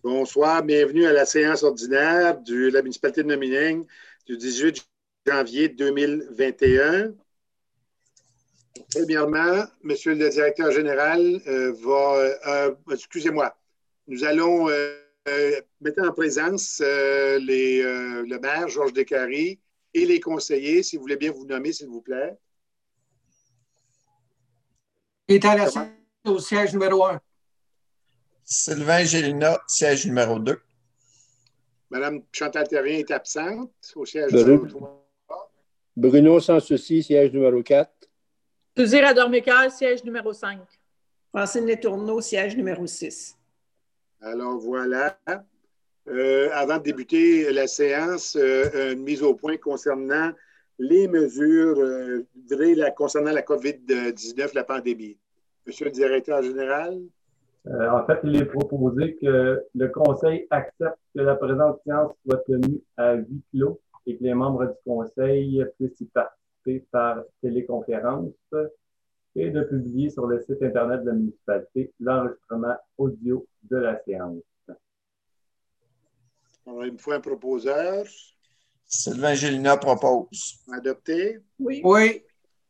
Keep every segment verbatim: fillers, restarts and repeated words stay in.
Bonsoir, bienvenue à la séance ordinaire de la municipalité de Nomineng du dix-huit janvier deux mille vingt et un. Premièrement, Monsieur le directeur général euh, va... Euh, excusez-moi, nous allons euh, mettre en présence euh, les, euh, le maire, Georges Descaries, et les conseillers, si vous voulez bien vous nommer, s'il vous plaît. Il est à la Comment? Au siège numéro un. Sylvain Gélina, siège numéro deux. Madame Chantal Terrien est absente au siège Bruno, numéro trois. Bruno Sans Souci, siège numéro quatre. Suzy Rador-Mécaire, siège numéro cinq. Francine Letourneau, siège numéro six. Alors voilà. Euh, avant de débuter la séance, euh, une mise au point concernant les mesures euh, la, concernant la COVID dix-neuf, la pandémie. Monsieur le directeur général. Euh, en fait, il est proposé que le Conseil accepte que la présente séance soit tenue à huis clos et que les membres du Conseil puissent y participer par téléconférence et de publier sur le site Internet de la municipalité l'enregistrement audio de la séance. Alors, il me faut un proposeur. Sylvain Gélina propose. Adopté? Oui. Oui.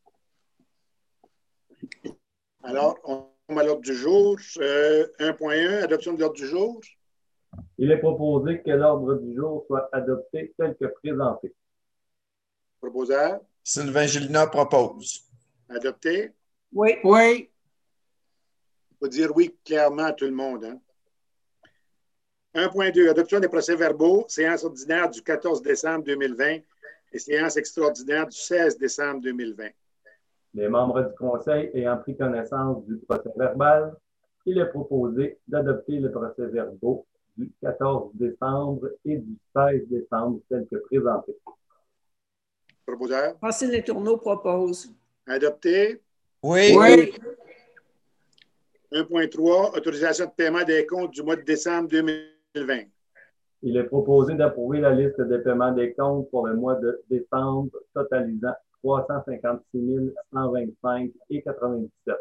Alors, on à l'ordre du jour. Euh, un point un, adoption de l'ordre du jour. Il est proposé que l'ordre du jour soit adopté tel que présenté. Proposeur. Sylvain Gélina propose. Adopté. Oui. Oui. Il faut dire oui clairement à tout le monde. Hein? un point deux, adoption des procès-verbaux, séance ordinaire du quatorze décembre deux mille vingt et séance extraordinaire du seize décembre deux mille vingt. Les membres du Conseil ayant pris connaissance du procès-verbal, il est proposé d'adopter le procès-verbaux du quatorze décembre et du seize décembre tel que présenté. Proposeur. Francine Letourneau propose. Adopté. Oui. Oui. un point trois, autorisation de paiement des comptes du mois de décembre deux mille vingt. Il est proposé d'approuver la liste des paiements des comptes pour le mois de décembre totalisant trois cent cinquante-six mille cent vingt-cinq et quatre-vingt-dix-sept.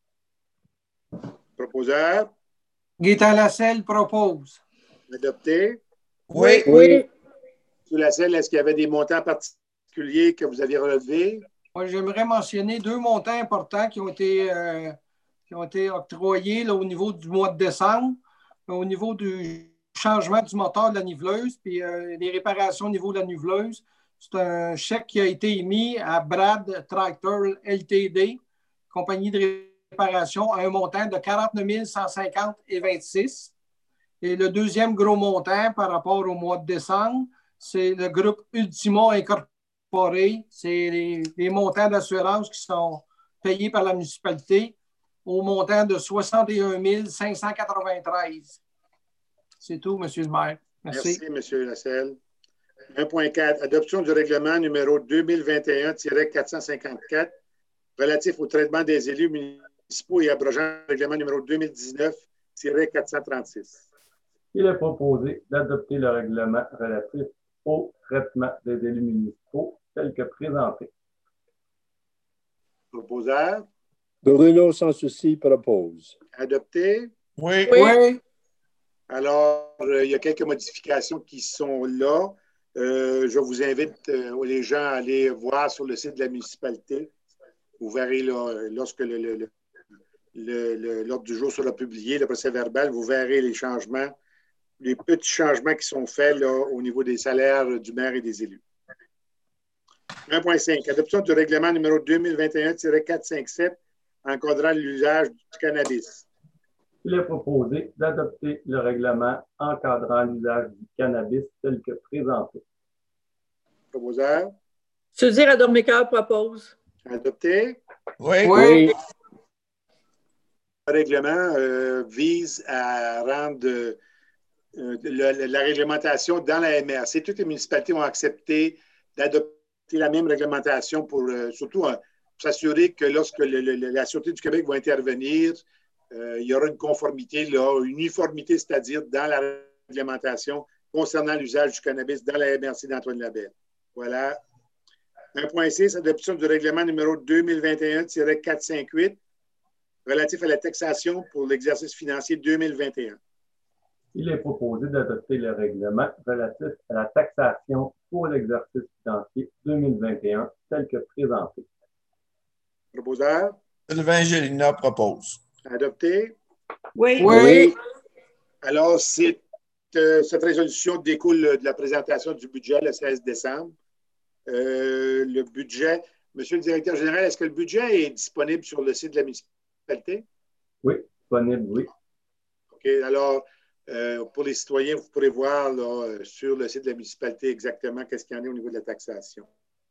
Proposeur. Gaétan Lascelles propose. Adopté. Oui. Oui. Sous Lascelles, est-ce qu'il y avait des montants particuliers que vous aviez relevés? Moi, j'aimerais mentionner deux montants importants qui ont été, euh, qui ont été octroyés là, au niveau du mois de décembre, au niveau du changement du moteur de la niveleuse, puis euh, les réparations au niveau de la niveleuse. C'est un chèque qui a été émis à Brad Tractor L T D, compagnie de réparation, à un montant de quarante-neuf mille cent cinquante et vingt-six. Et le deuxième gros montant par rapport au mois de décembre, c'est le groupe Ultimo Incorporé. C'est les, les montants d'assurance qui sont payés par la municipalité au montant de soixante et un mille cinq cent quatre-vingt-treize. C'est tout, M. le maire. Merci. Merci, M. Lascelles. un point quatre, adoption du règlement numéro deux mille vingt et un tiret quatre cent cinquante-quatre relatif au traitement des élus municipaux et abrogeant le règlement numéro deux mille dix-neuf tiret quatre cent trente-six. Il est proposé d'adopter le règlement relatif au traitement des élus municipaux tel que présenté. Proposeur. Bruno Sans Souci propose. Adopté. Oui. Oui. Alors, euh, il y a quelques modifications qui sont là. Euh, je vous invite euh, les gens à aller voir sur le site de la municipalité. Vous verrez là, lorsque le, le, le, le, le, l'ordre du jour sera publié, le procès-verbal, vous verrez les changements, les petits changements qui sont faits là, au niveau des salaires du maire et des élus. un point cinq, adoption du règlement numéro deux mille vingt et un tiret quatre cent cinquante-sept encadrant l'usage du cannabis. Il est proposé d'adopter le règlement encadrant l'usage du cannabis tel que présenté. Proposeur. Suzy Rador-Mécaire propose. Adopté. Oui. Oui. Le règlement euh, vise à rendre euh, le, la réglementation dans la M R C. Toutes les municipalités ont accepté d'adopter la même réglementation pour euh, surtout euh, pour s'assurer que lorsque le, le, la Sûreté du Québec va intervenir, Euh, il y aura une conformité, là, une uniformité, c'est-à-dire dans la réglementation concernant l'usage du cannabis dans la M R C d'Antoine Labelle. Voilà. un point six, adoption du règlement numéro deux mille vingt et un tiret quatre cent cinquante-huit relatif à la taxation pour l'exercice financier deux mille vingt et un. Il est proposé d'adopter le règlement relatif à la taxation pour l'exercice financier deux mille vingt et un tel que présenté. Proposeur? Sylvain Gélina propose. Adopté? Oui. Oui. Alors, c'est, euh, cette résolution découle de la présentation du budget le seize décembre. Euh, le budget, Monsieur le directeur général, est-ce que le budget est disponible sur le site de la municipalité? Oui, disponible, oui. OK. Alors, euh, pour les citoyens, vous pourrez voir là, sur le site de la municipalité exactement qu'est-ce qu'il y en a au niveau de la taxation.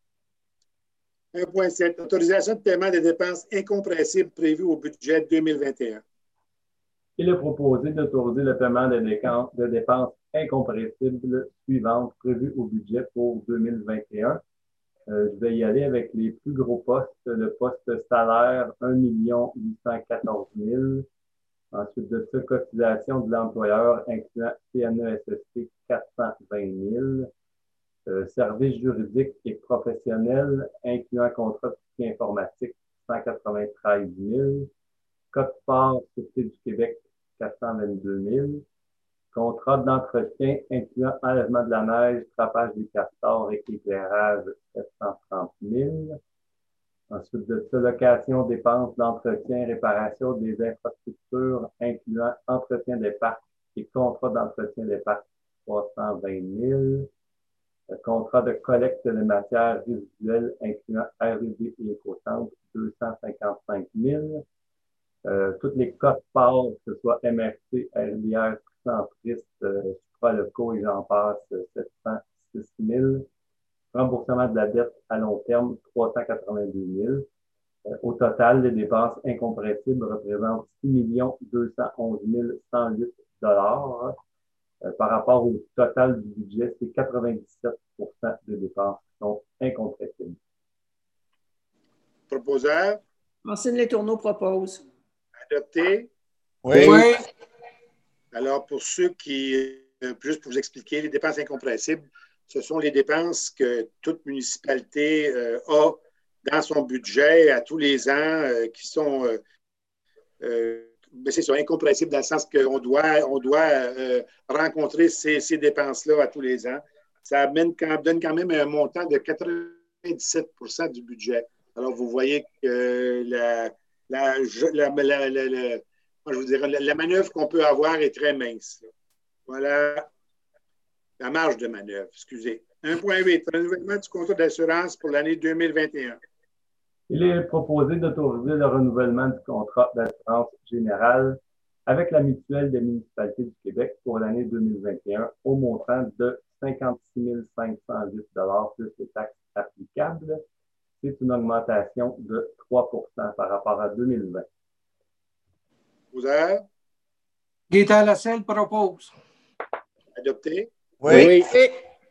un point sept. Autorisation de paiement des dépenses incompressibles prévues au budget deux mille vingt et un. Il est proposé d'autoriser le paiement de, de dépenses incompressibles suivantes prévues au budget pour deux mille vingt et un. Euh, je vais y aller avec les plus gros postes. Le poste salaire, un million huit cent quatorze mille. Ensuite de ça, cotisation de l'employeur, incluant C N E S S T, quatre cent vingt mille. Euh, services juridiques et professionnels, incluant contrat de soutien informatique, cent quatre-vingt-treize mille. Code-part, Société du Québec, quatre cent vingt-deux mille. Contrat d'entretien, incluant enlèvement de la neige, trapage des castors et éclairage, sept cent trente mille. Ensuite de ça, location, dépenses d'entretien, réparation des infrastructures, incluant entretien des parcs et contrat d'entretien des parcs, trois cent vingt mille. Le contrat de collecte de matières résiduelles, incluant R et D et écocentre, deux cent cinquante-cinq mille. Euh, toutes les codes-parts, que ce soit M R C, R D R, Centriste, euh, Supralocaux et j'en passe, sept cent six mille. Remboursement de la dette à long terme, trois cent quatre-vingt-deux mille. Euh, au total, les dépenses incompressibles représentent six millions deux cent onze mille cent huit dollars. Euh, par rapport au total du budget, c'est quatre-vingt-dix-sept pour cent de dépenses qui sont incompressibles. Proposeur? Francine Letourneau propose. Adopté? Oui. Oui. Alors, pour ceux qui, euh, juste pour vous expliquer, les dépenses incompressibles, ce sont les dépenses que toute municipalité euh, a dans son budget à tous les ans, euh, qui sont, euh, euh, ben, c'est ça, incompressibles dans le sens qu'on doit, on doit euh, rencontrer ces, ces dépenses-là à tous les ans. Ça amène, donne quand même un montant de quatre-vingt-dix-sept pour cent du budget. Alors, vous voyez que la, la, la, la, la, la moi, je vous dirais, la, la manœuvre qu'on peut avoir est très mince. Là. Voilà la marge de manœuvre, excusez. un point huit. Renouvellement du contrat d'assurance pour l'année deux mille vingt et un. Il est proposé d'autoriser le renouvellement du contrat d'assurance générale avec la mutuelle des municipalités du Québec pour l'année deux mille vingt et un au montant de cinquante-six mille cinq cent huit dollars plus les taxes applicables. C'est une augmentation de trois pour cent par rapport à deux mille vingt. Proposeur? Gaétan Lassalle propose. Adopté? Oui. Oui.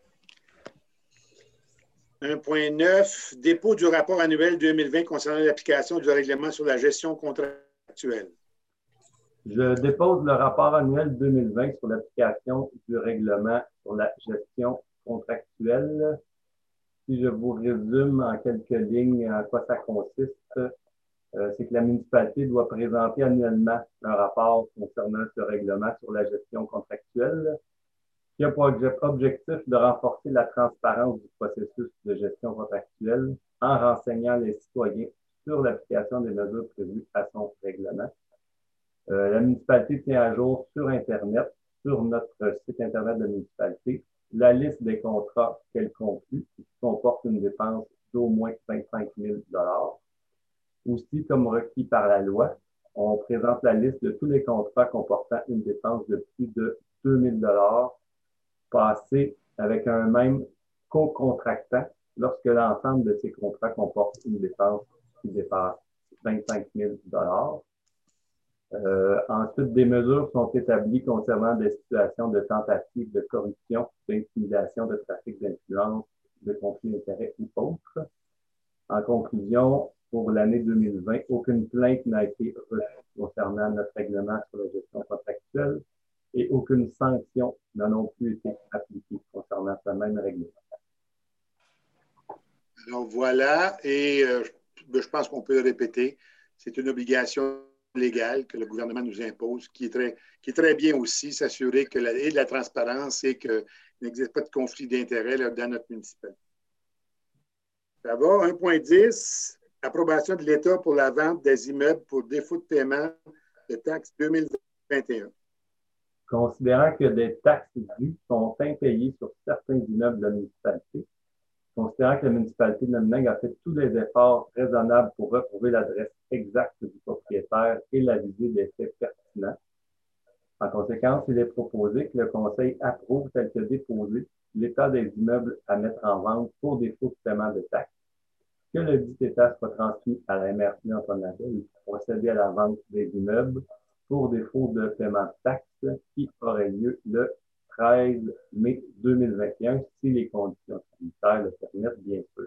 un point neuf. Dépôt du rapport annuel deux mille vingt concernant l'application du règlement sur la gestion contractuelle. Je dépose le rapport annuel deux mille vingt sur l'application du règlement sur la gestion contractuelle. Si je vous résume en quelques lignes en quoi ça consiste, euh, c'est que la municipalité doit présenter annuellement un rapport concernant ce règlement sur la gestion contractuelle qui a pour objectif de renforcer la transparence du processus de gestion contractuelle en renseignant les citoyens sur l'application des mesures prévues à son règlement. Euh, la municipalité tient à jour sur Internet, sur notre site Internet de la municipalité, la liste des contrats qu'elle conclut, qui comporte une dépense d'au moins vingt-cinq mille dollars. Aussi, comme requis par la loi, on présente la liste de tous les contrats comportant une dépense de plus de deux mille dollars passés avec un même co-contractant lorsque l'ensemble de ces contrats comporte une dépense qui dépasse vingt-cinq mille dollars. Euh, ensuite, des mesures sont établies concernant des situations de tentative de corruption, d'intimidation, de trafic d'influence, de conflit d'intérêts ou autres. En conclusion, pour l'année deux mille vingt, aucune plainte n'a été reçue concernant notre règlement sur la gestion contractuelle et aucune sanction n'a non plus été appliquée concernant ce même règlement. Alors voilà, et euh, je pense qu'on peut le répéter, c'est une obligation légale que le gouvernement nous impose, qui est très, qui est très bien aussi, s'assurer que la, et de la transparence et qu'il n'existe pas de conflit d'intérêts dans notre municipalité. Ça va. un point dix, approbation de l'État pour la vente des immeubles pour défaut de paiement de taxes deux mille vingt et un. Considérant que des taxes dues sont impayées sur certains immeubles de la municipalité, considérant que la municipalité de Nomineng a fait tous les efforts raisonnables pour retrouver l'adresse exacte du propriétaire et la visée des faits pertinents. En conséquence, il est proposé que le Conseil approuve tel que déposé l'état des immeubles à mettre en vente pour défaut de paiement de taxes, que le dit état soit transmis à la M R C Antoinaville pour procéder à la vente des immeubles pour défaut de paiement de taxes qui aurait lieu le treize mai deux mille vingt et un si les conditions sanitaires le permettent, bien sûr.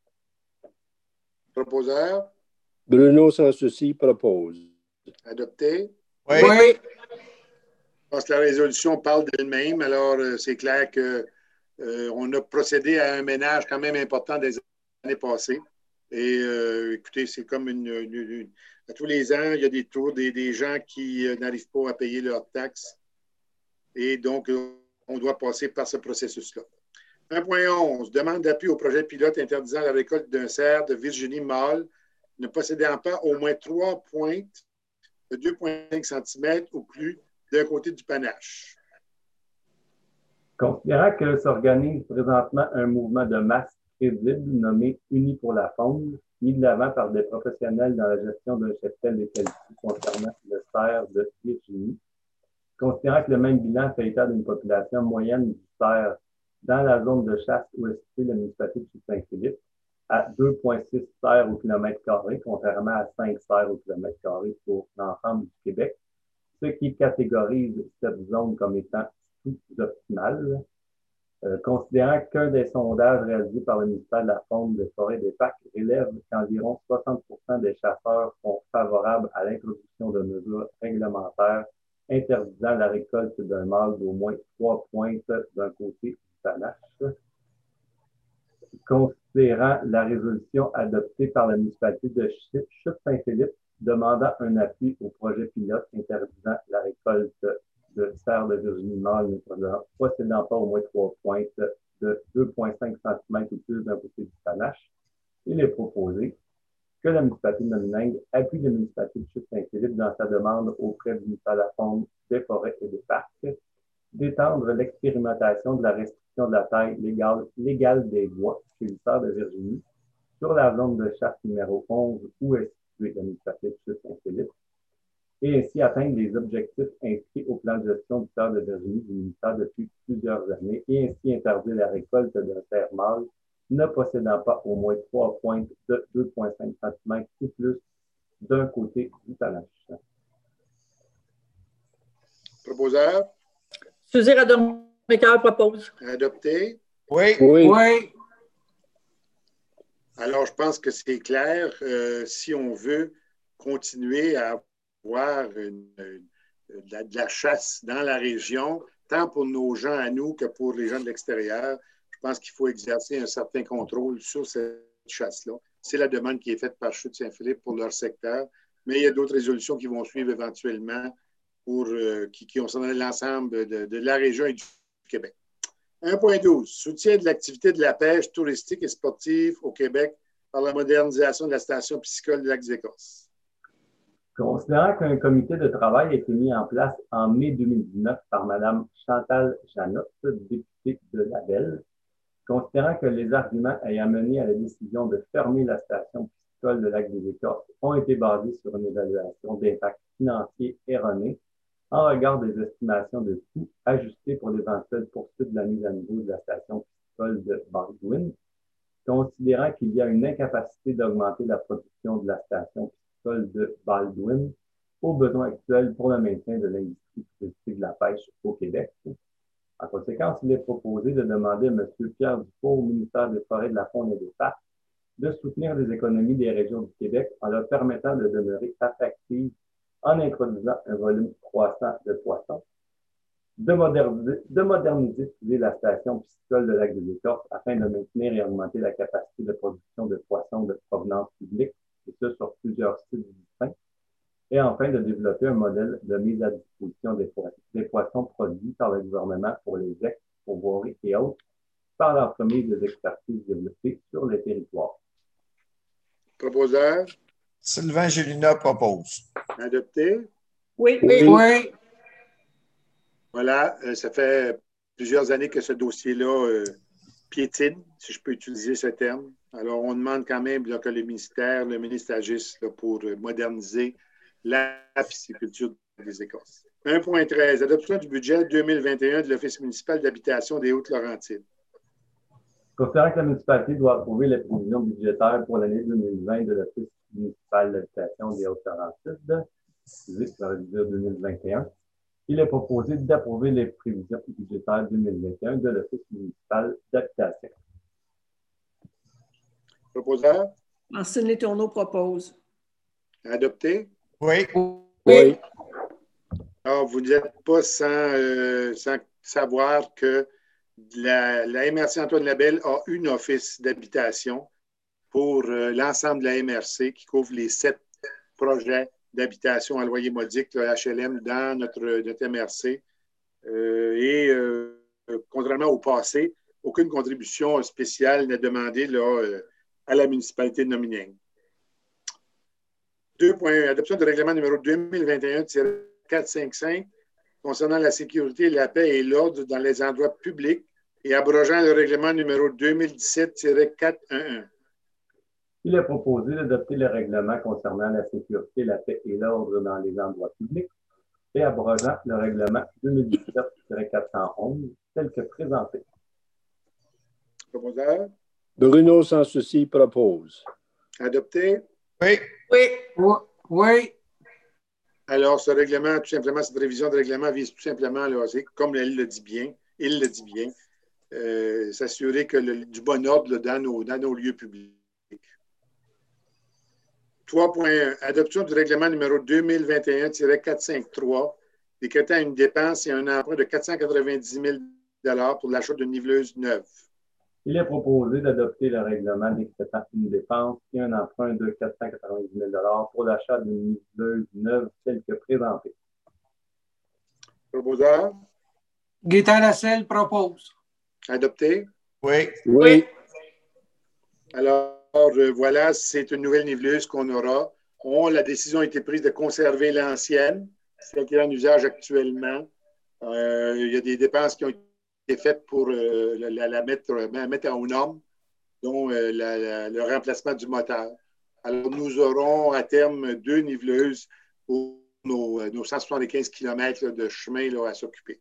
Proposeur? Bruno Sans Souci propose. Adopté? Oui. Oui. Je pense que la résolution parle d'elle-même. Alors, euh, c'est clair que euh, on a procédé à un ménage quand même important des années passées. Et euh, écoutez, c'est comme une, une, une... À tous les ans, il y a des tours, des, des gens qui euh, n'arrivent pas à payer leurs taxes. Et donc, euh, on doit passer par ce processus-là. un point onze, demande d'appui au projet pilote interdisant la récolte d'un cerf de Virginie mâle ne possédant pas au moins trois pointes de deux virgule cinq centimètres ou plus d'un côté du panache. Considérant que s'organise présentement un mouvement de masse crédible nommé Unis pour la faune, mis de l'avant par des professionnels dans la gestion d'un cheptel de qualité concernant le cerf de Virginie, considérant que le même bilan fait état d'une population moyenne du cerf dans la zone de chasse où est située la municipalité de Saint-Philippe, à deux virgule six cerfs au kilomètre carré, contrairement à cinq cerfs au kilomètre carré pour l'ensemble du Québec, ce qui catégorise cette zone comme étant sous-optimale. Euh, considérant qu'un des sondages réalisés par le ministère de la Faune, des Forêts et des Parcs relève qu'environ soixante pour cent des chasseurs sont favorables à l'introduction de mesures réglementaires interdisant la récolte d'un mâle d'au moins trois pointes d'un côté du panache. Considérant la résolution adoptée par la municipalité de Chute-Saint-Philippe demandant un appui au projet pilote interdisant la récolte de cerf de Virginie mâle ne possédant pas au moins trois pointes de deux virgule cinq centimètres ou plus d'un côté du panache, il est proposé que la municipalité de Nomineng appuie la municipalité de Chute-Saint-Philippe dans sa demande auprès du ministère de la Faune, des Forêts et des Parcs d'étendre l'expérimentation de la restriction de la taille légale, légale des bois chez le cerf de Virginie sur la zone de chasse numéro onze où est située la municipalité de Chute-Saint-Philippe et ainsi atteindre les objectifs inscrits au plan de gestion du cerf de Virginie du ministère depuis plusieurs années et ainsi interdire la récolte d'un cerf mâle ne possédant pas au moins trois pointes de deux virgule cinq centimètres ou plus d'un côté du panache. Proposeur? Suzy Radon-Mécœur propose. Adopté? Oui. Oui. Oui. Alors, je pense que c'est clair. Euh, si on veut continuer à avoir une, une, de, la, de la chasse dans la région, tant pour nos gens à nous que pour les gens de l'extérieur, je pense qu'il faut exercer un certain contrôle sur cette chasse-là. C'est la demande qui est faite par Chute-Saint-Philippe pour leur secteur, mais il y a d'autres résolutions qui vont suivre éventuellement pour, euh, qui, qui ont sonné l'ensemble de, de la région et du Québec. un point douze. Soutien de l'activité de la pêche touristique et sportive au Québec par la modernisation de la station piscicole de Lac-des-Écorces. Considérant qu'un comité de travail a été mis en place en mai deux mille dix-neuf par Mme Chantal Janotte, députée de Labelle, considérant que les arguments ayant mené à la décision de fermer la station piscicole de Lac-des-Écorces ont été basés sur une évaluation d'impact financier erronée en regard des estimations de coûts ajustées pour l'éventuelle poursuite de la mise à niveau de la station piscicole de Baldwin, considérant qu'il y a une incapacité d'augmenter la production de la station piscicole de Baldwin aux besoins actuels pour le maintien de l'industrie touristique de la pêche au Québec. En conséquence, il est proposé de demander à M. Pierre Dufault, au ministère des Forêts, de la Faune et des Parcs, de soutenir les économies des régions du Québec en leur permettant de demeurer attractives en introduisant un volume croissant de poissons, de moderniser, de moderniser la station piscicole de Lac-des-Écorces afin de maintenir et augmenter la capacité de production de poissons de provenance publique, et ce sur plusieurs sites distincts, Et enfin, de développer un modèle de mise à disposition des, po des poissons produits par le gouvernement pour les ex, pourvoiries et autres, par l'entremise des expertises développées sur les territoires. Proposeur? Sylvain Gélina propose. Adopté? Oui. Oui. Oui. Voilà, euh, ça fait plusieurs années que ce dossier-là euh, piétine, si je peux utiliser ce terme. Alors, on demande quand même là, que le ministère, le ministre agisse là, pour euh, moderniser la pisciculture des Écosses. un point treize. Adoption du budget deux mille vingt et un de l'Office municipal d'habitation des Hautes-Laurentides. Considérant que la municipalité doit approuver les prévisions budgétaires pour l'année deux mille vingt de l'Office municipal d'habitation des Hautes-Laurentides, excusez, ça veut dire deux mille vingt et un, il est proposé d'approuver les prévisions budgétaires deux mille vingt et un de l'Office municipal d'habitation. Proposeur? Marcel Letourneau propose. Adopté? Oui. Oui. Alors, vous n'êtes pas sans, euh, sans savoir que la, la M R C Antoine Labelle a un office d'habitation pour euh, l'ensemble de la M R C qui couvre les sept projets d'habitation à loyer modique, le H L M, dans notre, notre M R C. Euh, et euh, contrairement au passé, aucune contribution spéciale n'est demandée là, euh, à la municipalité de Nominieng. Deux points. Adoption du règlement numéro deux mille vingt et un tiret quatre cent cinquante-cinq concernant la sécurité, la paix et l'ordre dans les endroits publics et abrogeant le règlement numéro deux mille dix-sept tiret quatre cent onze. Il est proposé d'adopter le règlement concernant la sécurité, la paix et l'ordre dans les endroits publics et abrogeant le règlement deux mille dix-sept tiret quatre cent onze tel que présenté. Proposeur? Bruno Sans Souci propose. Adopté? Oui. Oui. Oui. Alors, ce règlement, tout simplement, cette révision de règlement vise tout simplement, là, comme elle le dit bien, il le dit bien, euh, s'assurer que le, du bon ordre là, dans, nos, dans nos lieux publics. trois point un. Adoption du règlement numéro deux mille vingt et un tiret quatre cent cinquante-trois décrétant une dépense et un emprunt de quatre cent quatre-vingt-dix mille dollars pour l'achat d'une niveleuse neuve. Il est proposé d'adopter le règlement décrétant une dépense et un emprunt de quatre cent quatre-vingt-dix mille dollars pour l'achat d'une niveleuse neuve tel que présenté. Proposeur? Gaétan Lassalle propose. Adopté? Oui. Oui. Alors, euh, voilà, c'est une nouvelle niveleuse qu'on aura. On, la décision a été prise de conserver l'ancienne, celle qui est en usage actuellement. Euh, il y a des dépenses qui ont été faites pour euh, la, la mettre, la mettre aux normes, dont euh, la, la, le remplacement du moteur. Alors, nous aurons à terme deux niveleuses pour nos, nos cent soixante-quinze kilomètres de chemin là, à s'occuper.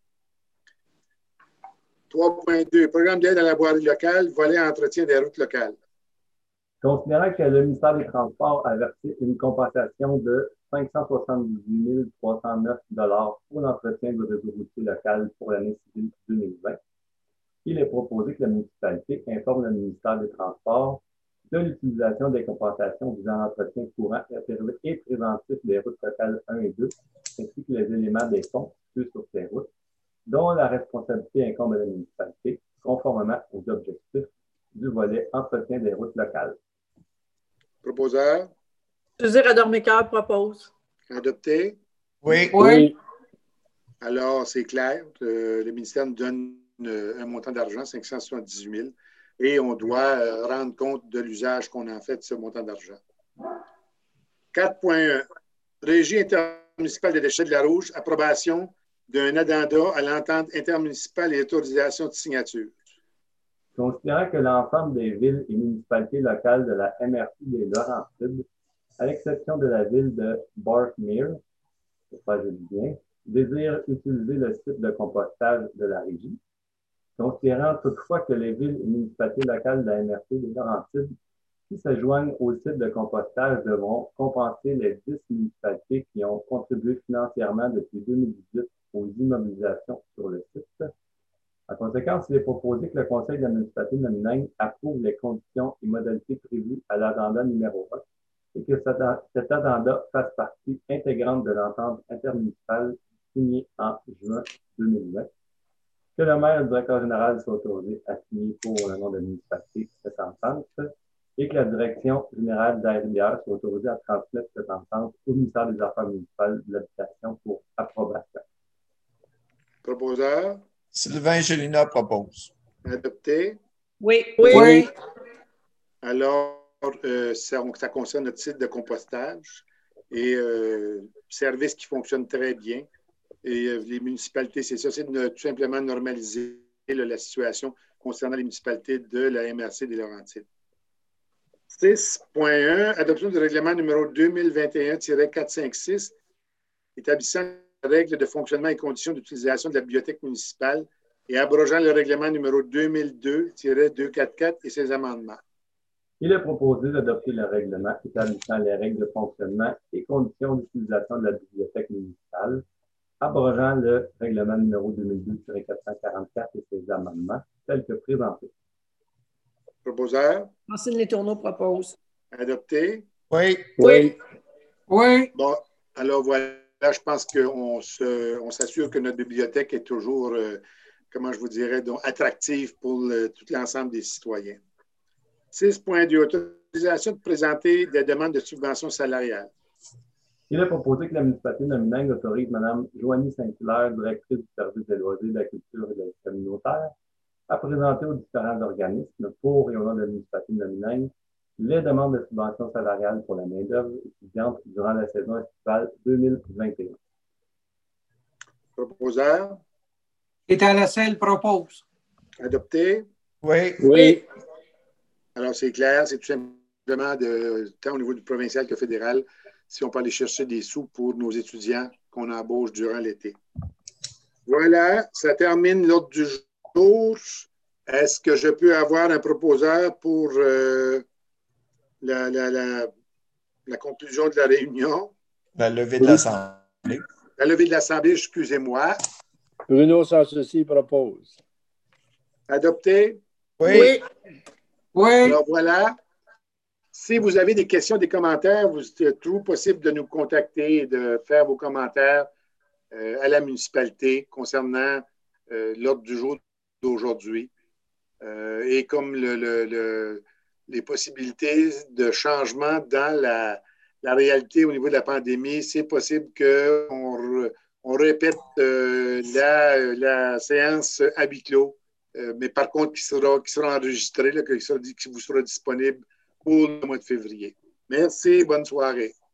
trois point deux. Programme d'aide à la voirie locale, volet entretien des routes locales. Considérant que le ministère des Transports a versé une compensation de cinq cent soixante-dix mille trois cent neuf dollars pour l'entretien du réseau routier local pour l'année civile deux mille vingt, il est proposé que la municipalité informe le ministère des Transports de l'utilisation des compensations visant l'entretien courant et préventif des routes locales un et deux, ainsi que les éléments des ponts situés sur ces routes, dont la responsabilité incombe à la municipalité, conformément aux objectifs du volet entretien des routes locales. Proposeur? Suzy Radormaker propose. Adopté? Oui. Oui. Alors, c'est clair. Euh, le ministère nous donne euh, un montant d'argent, cinq cent soixante-dix-huit mille, et on doit euh, rendre compte de l'usage qu'on en fait de ce montant d'argent. quatre point un. Régie intermunicipale des déchets de la Rouge, approbation d'un addenda à l'entente intermunicipale et autorisation de signature. Considérant que l'ensemble des villes et municipalités locales de la M R C des Laurentides, à l'exception de la ville de Barthmere, j'espère que je dis bien, désirent utiliser le site de compostage de la régie, considérant toutefois que les villes et municipalités locales de la M R C des Laurentides qui se joignent au site de compostage devront compenser les dix municipalités qui ont contribué financièrement depuis deux mille dix-huit aux immobilisations sur le site. En conséquence, il est proposé que le Conseil de la municipalité de Nominieng approuve les conditions et modalités prévues à l'addenda numéro un et que cet addenda fasse partie intégrante de l'entente intermunicipale signée en juin deux mille vingt, que le maire et le directeur général soient autorisés à signer pour le nom de la municipalité cette entente et que la Direction générale d'Air et Bière soit autorisée à transmettre cette entente au ministère des Affaires municipales de l'Habitation pour approbation. Proposeur? Sylvain Gélina propose. Adopté? Oui. Oui. Oui. Alors, euh, ça, ça concerne notre site de compostage et euh, service qui fonctionne très bien. Et euh, les municipalités, c'est ça, c'est de, tout simplement normaliser là, la situation concernant les municipalités de la M R C des Laurentides. six point un, adoption du règlement numéro deux mille vingt et un tiret quatre cent cinquante-six, établissant les règles de fonctionnement et conditions d'utilisation de la bibliothèque municipale et abrogeant le règlement numéro deux mille deux tiret deux cent quarante-quatre et ses amendements. Il est proposé d'adopter le règlement établissant les règles de fonctionnement et conditions d'utilisation de la bibliothèque municipale, abrogeant le règlement numéro deux mille deux tiret quatre cent quarante-quatre et ses amendements, tels que présentés. Proposeur? Francine Letourneau propose. Adopté? Oui. Oui. Oui. Bon, alors voilà, je pense qu'on se, on s'assure que notre bibliothèque est toujours, euh, comment je vous dirais, donc, attractive pour le, tout l'ensemble des citoyens. six point deux, autorisation de présenter des demandes de subventions salariales. Il est proposé que la municipalité de Nomineng autorise Mme Joanie Saint-Hilaire, directrice du service des loisirs, de la culture et de la vie communautaire, à présenter aux différents organismes pour et au nom de la municipalité de Nomineng les demandes de subventions salariales pour la main-d'œuvre étudiante durant la saison estivale deux mille vingt et un. Proposeur? État la selle propose. Adopté? Oui. Oui. Alors, c'est clair, c'est tout simplement de, tant au niveau du provincial que fédéral, si on peut aller chercher des sous pour nos étudiants qu'on embauche durant l'été. Voilà, ça termine l'ordre du jour. Est-ce que je peux avoir un proposeur pour euh, la, la, la, la conclusion de la réunion? La levée de l'Assemblée. La levée de l'Assemblée, excusez-moi. Bruno Sansouci propose. Adopté? Oui. Oui. Oui. Alors voilà. Si vous avez des questions, des commentaires, vous êtes toujours possible de nous contacter et de faire vos commentaires euh, à la municipalité concernant euh, l'ordre du jour d'aujourd'hui. Euh, et comme le, le, le, les possibilités de changement dans la, la réalité au niveau de la pandémie, c'est possible qu'on on répète euh, la, la séance à huis clos, euh, mais par contre qui sera, qui sera enregistrée, là, qui, sera, qui vous sera disponible pour le mois de février. Merci, bonne soirée.